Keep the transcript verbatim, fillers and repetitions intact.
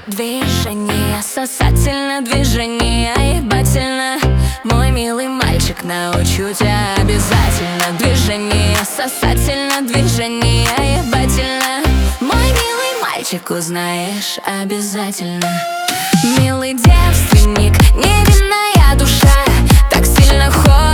Движение сосательно, движение ебательно. Мой милый мальчик, научу тебя обязательно. Движение сосательно, движение ебательно. Мой милый мальчик, узнаешь обязательно. Милый девственник, невинная душа, так сильно хочет